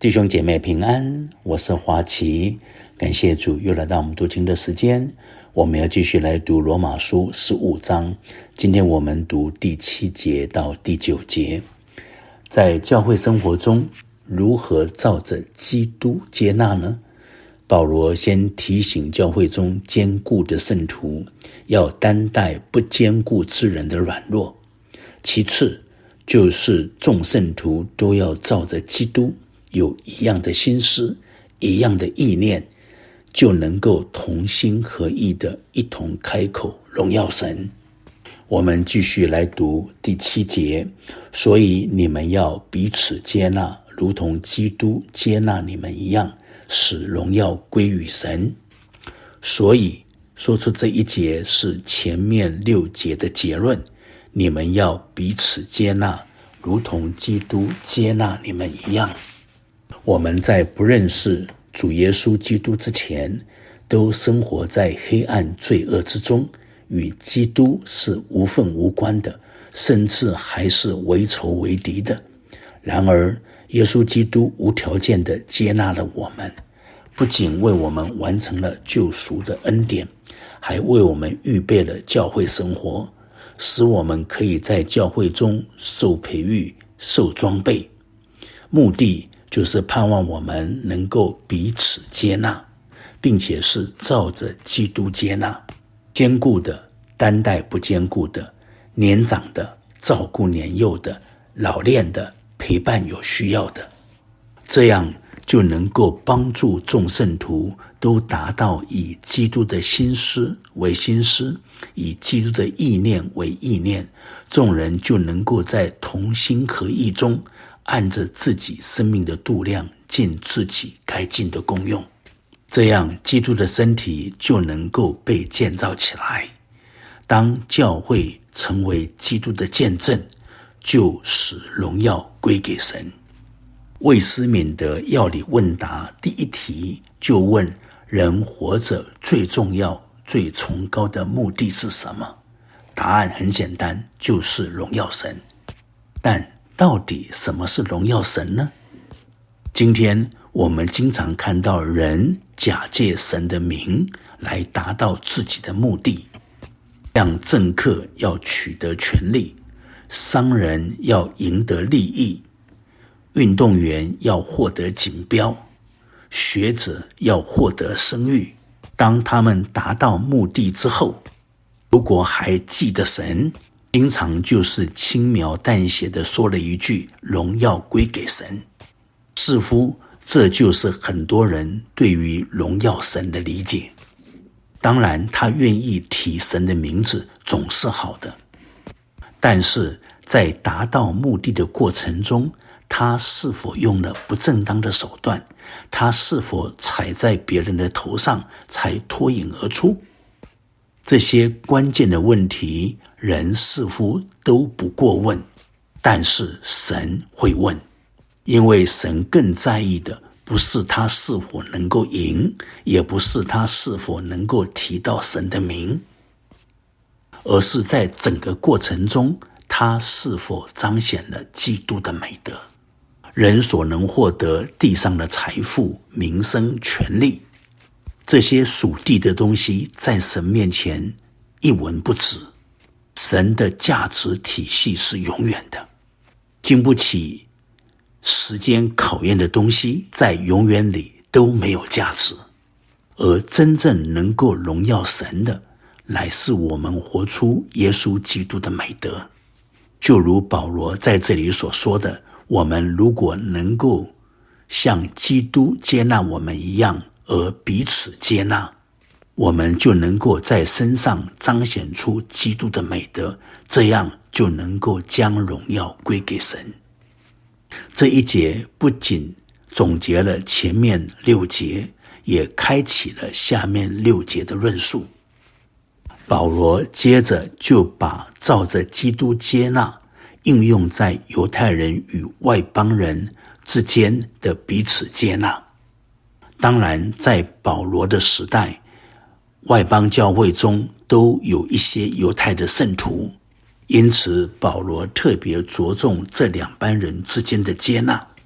弟兄姐妹平安，我是华奇，感谢主又来到我们读经的时间，我们要继续来读罗马书15章，今天我们读第7节到第9节。在教会生活中，如何照着基督接纳呢？保罗先提醒教会中坚固的圣徒，要担待不坚固之人的软弱。其次，就是众圣徒都要照着基督有一样的心思，一样的意念，就能够同心合意的一同开口荣耀神。我们继续来读第7节，所以你们要彼此接纳，如同基督接纳你们一样，使荣耀归于神。所以说出这一节是前面6节的结论，你们要彼此接纳，如同基督接纳你们一样。我们在不认识主耶稣基督之前，都生活在黑暗罪恶之中，与基督是无分无关的，甚至还是为仇为敌的。然而耶稣基督无条件地接纳了我们，不仅为我们完成了救赎的恩典，还为我们预备了教会生活，使我们可以在教会中受培育、受装备。目的就是盼望我们能够彼此接纳，并且是照着基督接纳，坚固的担待不坚固的，年长的照顾年幼的，老练的陪伴有需要的。这样就能够帮助众圣徒都达到以基督的心思为心思，以基督的意念为意念，众人就能够在同心合意中，按着自己生命的度量，尽自己该尽的功用。这样基督的身体就能够被建造起来。当教会成为基督的见证，就使荣耀归给神。卫斯敏的要理问答第一题就问，人活着最重要、最崇高的目的是什么？答案很简单，就是荣耀神。但到底什么是荣耀神呢？今天我们经常看到人假借神的名来达到自己的目的，像政客要取得权力，商人要赢得利益，运动员要获得锦标，学者要获得声誉。当他们达到目的之后，如果还记得神，经常就是轻描淡写地说了一句荣耀归给神。似乎这就是很多人对于荣耀神的理解。当然他愿意提神的名字总是好的，但是在达到目的的过程中，他是否用了不正当的手段？他是否踩在别人的头上才脱颖而出？这些关键的问题，人似乎都不过问，但是神会问，因为神更在意的不是他是否能够赢，也不是他是否能够提到神的名，而是在整个过程中，他是否彰显了基督的美德。人所能获得地上的财富、名声、权力，这些属地的东西在神面前一文不值。神的价值体系是永远的，经不起时间考验的东西在永远里都没有价值。而真正能够荣耀神的，乃是我们活出耶稣基督的美德。就如保罗在这里所说的，我们如果能够像基督接纳我们一样，而彼此接纳，我们就能够在身上彰显出基督的美德，这样就能够将荣耀归给神。这一节不仅总结了前面6节，也开启了下面6节的论述。保罗接着就把照着基督接纳应用在犹太人与外邦人之间的彼此接纳。当然在保罗的时代，外邦教会中都有一些犹太的圣徒，因此保罗特别着重这两班人之间的接纳。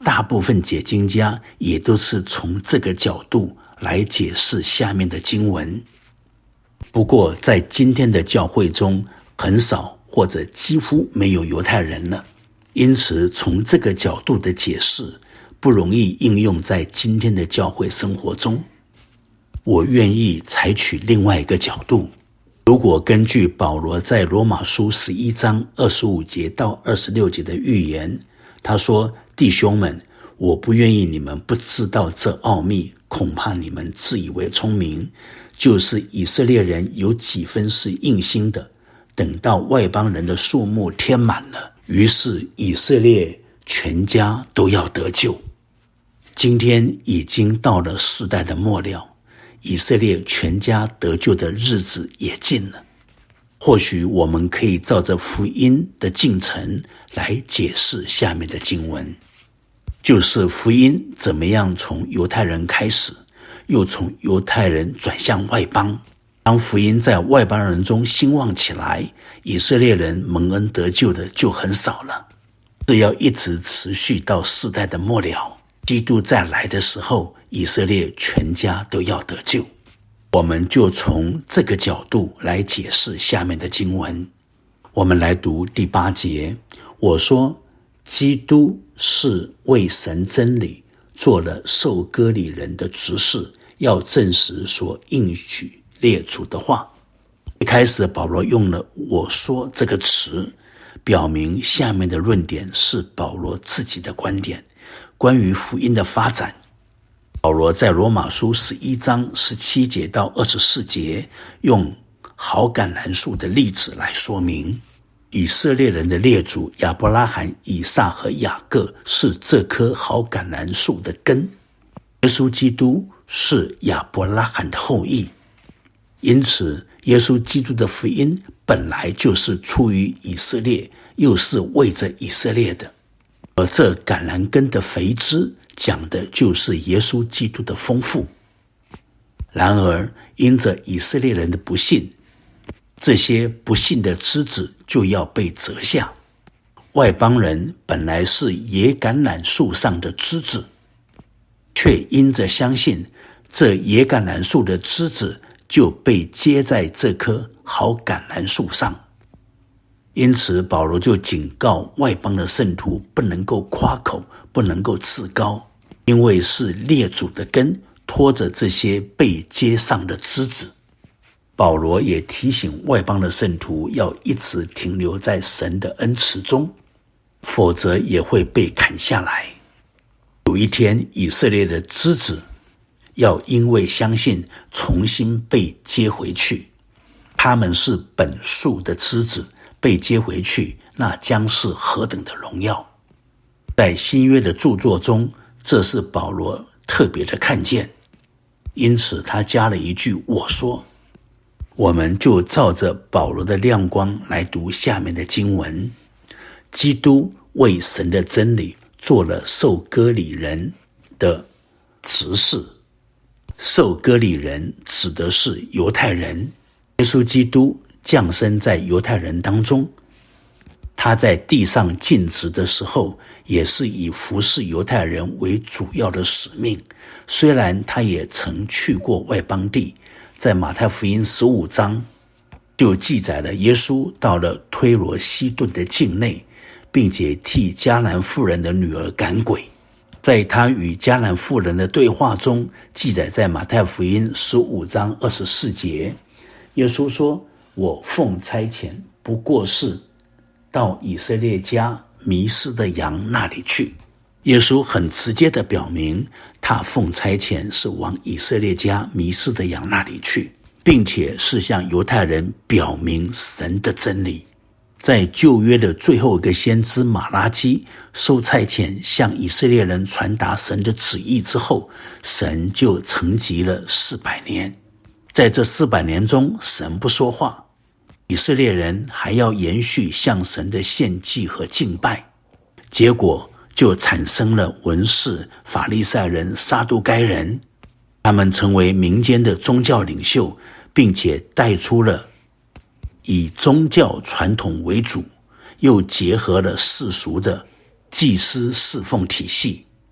大部分解经家也都是从这个角度来解释下面的经文。不过在今天的教会中，很少或者几乎没有犹太人了，因此从这个角度的解释不容易应用在今天的教会生活中。我愿意采取另外一个角度。如果根据保罗在罗马书11章25节到26节的预言，他说：弟兄们，我不愿意你们不知道这奥秘，恐怕你们自以为聪明，就是以色列人有几分是硬心的，等到外邦人的数目填满了，于是以色列全家都要得救。今天已经到了世代的末了，以色列全家得救的日子也近了。或许我们可以照着福音的进程来解释下面的经文，就是福音怎么样从犹太人开始，又从犹太人转向外邦。当福音在外邦人中兴旺起来，以色列人蒙恩得救的就很少了。这要一直持续到世代的末了，基督再来的时候，以色列全家都要得救。我们就从这个角度来解释下面的经文。我们来读第8节。我说，基督是为神真理做了受割礼人的执事，要证实所应许列祖的话。一开始保罗用了我说这个词，表明下面的论点是保罗自己的观点，关于福音的发展。保罗在罗马书11章17节到24节用好橄榄树的例子来说明，以色列人的列祖亚伯拉罕、以撒和雅各是这棵好橄榄树的根，耶稣基督是亚伯拉罕的后裔，因此耶稣基督的福音本来就是出于以色列，又是为着以色列的。而这橄榄根的肥枝讲的就是耶稣基督的丰富。然而因着以色列人的不信，这些不信的枝子就要被折下。外邦人本来是野橄榄树上的枝子，却因着相信，这野橄榄树的枝子就被接在这棵好橄榄树上。因此保罗就警告外邦的圣徒不能够夸口，不能够自高，因为是列祖的根拖着这些被接上的枝子。保罗也提醒外邦的圣徒要一直停留在神的恩慈中，否则也会被砍下来。有一天以色列的枝子要因为相信重新被接回去，他们是本树的枝子，被接回去，那将是何等的荣耀。在新约的著作中，这是保罗特别的看见，因此他加了一句我说。我们就照着保罗的亮光来读下面的经文。基督为神的真理做了受割礼人的执事。受割礼人指的是犹太人，耶稣基督降生在犹太人当中，他在地上尽职的时候，也是以服侍犹太人为主要的使命。虽然他也曾去过外邦地，在马太福音15章就记载了耶稣到了推罗西顿的境内，并且替迦南妇人的女儿赶鬼。在他与迦南妇人的对话中，记载在马太福音15章24节，耶稣说，我奉差遣不过是到以色列家迷失的羊那里去。耶稣很直接地表明，他奉差遣是往以色列家迷失的羊那里去，并且是向犹太人表明神的真理。在旧约的最后一个先知马拉基受差遣向以色列人传达神的旨意之后，神就沉寂了400年。在这400年中，神不说话，以色列人还要延续向神的献祭和敬拜，结果就产生了文士、法利赛人、撒都该人，他们成为民间的宗教领袖，并且带出了以宗教传统为主，又结合了世俗的祭司侍奉体系。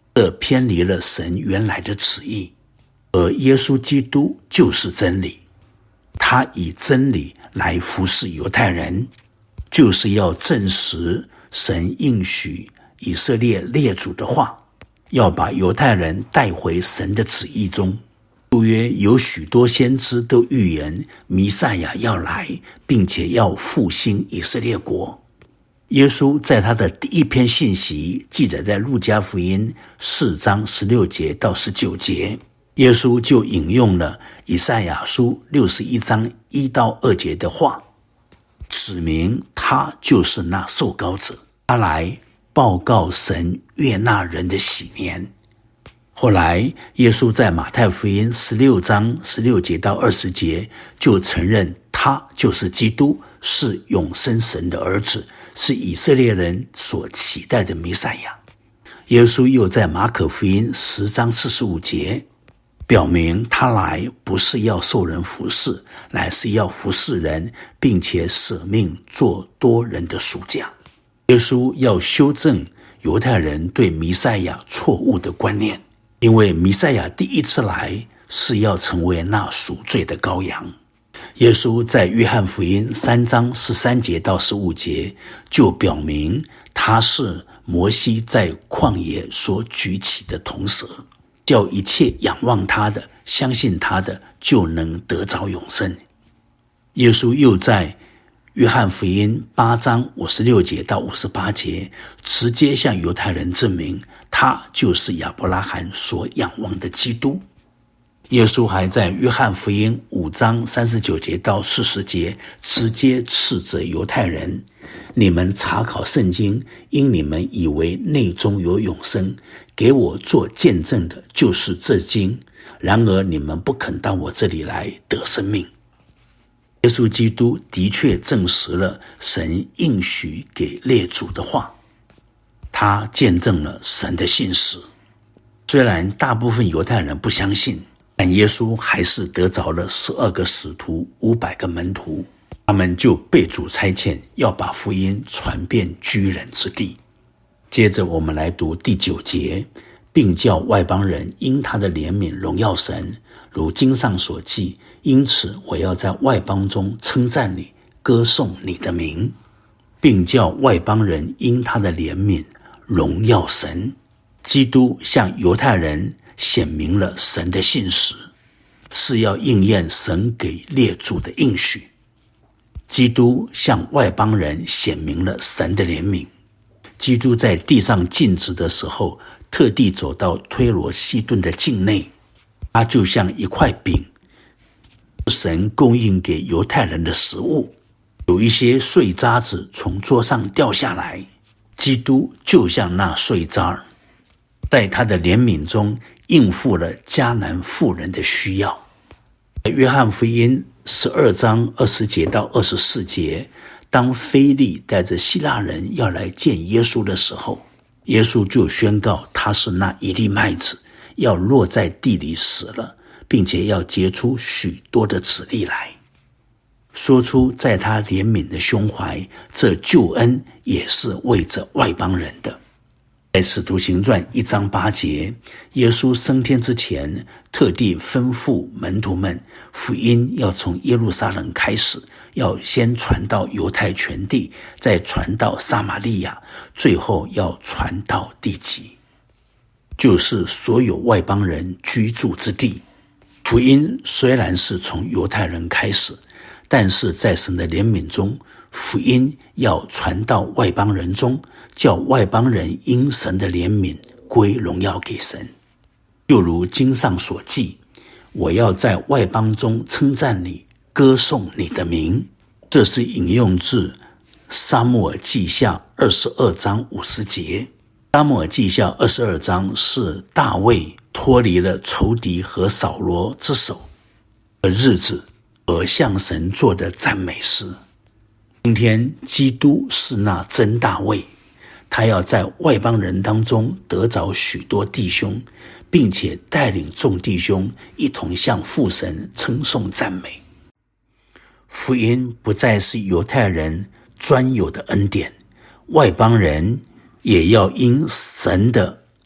这偏离了神原来的旨意。而耶稣基督就是真理，他以真理来服侍犹太人，就是要证实神应许以色列列祖的话，要把犹太人带回神的旨意中。旧约有许多先知都预言弥赛亚要来，并且要复兴以色列国。耶稣在他的第一篇信息记载在路加福音4章16节到19节，耶稣就引用了以赛亚书61章1到2节的话，指明他就是那受膏者，他来报告神悦纳人的喜年。后来耶稣在马太福音16章16节到20节就承认他就是基督，是永生神的儿子，是以色列人所期待的弥赛亚。耶稣又在马可福音10章45节表明他来不是要受人服侍，乃是要服侍人，并且舍命做多人的赎价。耶稣要修正犹太人对弥赛亚错误的观念，因为弥赛亚第一次来是要成为那赎罪的羔羊。耶稣在约翰福音3章13节到15节就表明他是摩西在旷野所举起的铜蛇，叫一切仰望他的、相信他的就能得着永生。耶稣又在约翰福音8章56节到58节直接向犹太人证明他就是亚伯拉罕所仰望的基督。耶稣还在约翰福音5章39节到40节直接斥责犹太人，你们查考圣经，因你们以为内中有永生，给我做见证的就是这经，然而你们不肯到我这里来得生命。耶稣基督的确证实了神应许给列祖的话，他见证了神的信实。虽然大部分犹太人不相信，但耶稣还是得着了12个使徒、500个门徒，他们就被主差遣，要把福音传遍居人之地。接着我们来读第9节，并叫外邦人因他的怜悯荣耀神，如经上所记，因此我要在外邦中称赞你，歌颂你的名。并叫外邦人因他的怜悯荣耀神。基督向犹太人显明了神的信实，是要应验神给列祖的应许。基督向外邦人显明了神的怜悯。基督在地上尽职的时候，特地走到推罗西顿的境内，他就像一块饼，神供应给犹太人的食物。有一些碎渣子从桌上掉下来，基督就像那碎渣，在他的怜悯中应付了迦南妇人的需要。约翰福音12章20节到24节，当腓利带着希腊人要来见耶稣的时候，耶稣就宣告他是那一粒麦子，要落在地里死了，并且要结出许多的子粒来。说出在他怜悯的胸怀，这救恩也是为着外邦人的。在使徒行传1章8节，耶稣升天之前，特地吩咐门徒们，福音要从耶路撒冷开始，要先传到犹太全地，再传到撒玛利亚，最后要传到地极，就是所有外邦人居住之地。福音虽然是从犹太人开始，但是在神的怜悯中，福音要传到外邦人中，叫外邦人因神的怜悯归荣耀给神。就如经上所记，我要在外邦中称赞你，歌颂你的名。这是引用自撒母耳记下22章50节。撒母耳记下22章是大卫脱离了仇敌和扫罗之手的日子而向神做的赞美诗。今天基督是那真大卫，他要在外邦人当中得着许多弟兄，并且带领众弟兄一同向父神称颂赞美。福音不再是犹太人专有的恩典，外邦人也要因神的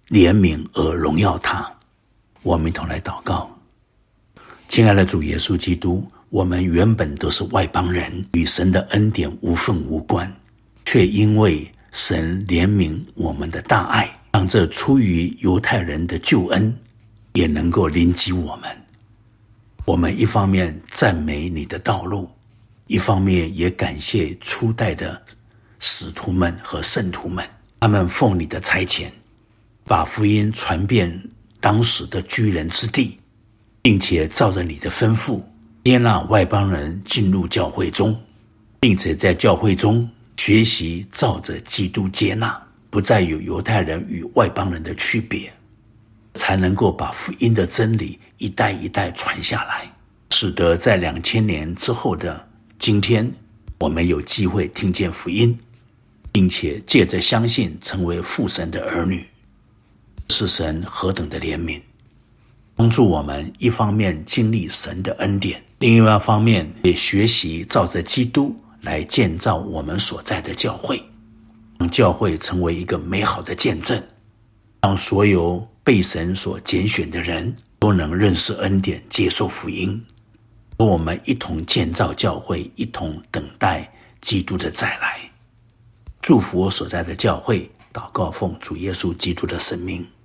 怜悯而荣耀他。我们一同来祷告。亲爱的主耶稣基督，我们原本都是外邦人，与神的恩典无分无关，却因为神怜悯我们的大爱，让这出于犹太人的救恩也能够临及我们。我们一方面赞美你的道路，一方面也感谢初代的使徒们和圣徒们，他们奉你的差遣，把福音传遍当时的居人之地，并且照着你的吩咐，接纳外邦人进入教会中，并且在教会中学习照着基督接纳，不再有犹太人与外邦人的区别，才能够把福音的真理一代一代传下来，使得在2000年之后的今天，我们有机会听见福音，并且借着相信成为父神的儿女。是神何等的怜悯，帮助我们一方面经历神的恩典，另外一方面也学习照着基督来建造我们所在的教会，让教会成为一个美好的见证，让所有被神所拣选的人都能认识恩典，接受福音。和我们一同建造教会，一同等待基督的再来。祝福我所在的教会，祷告奉主耶稣基督的圣名。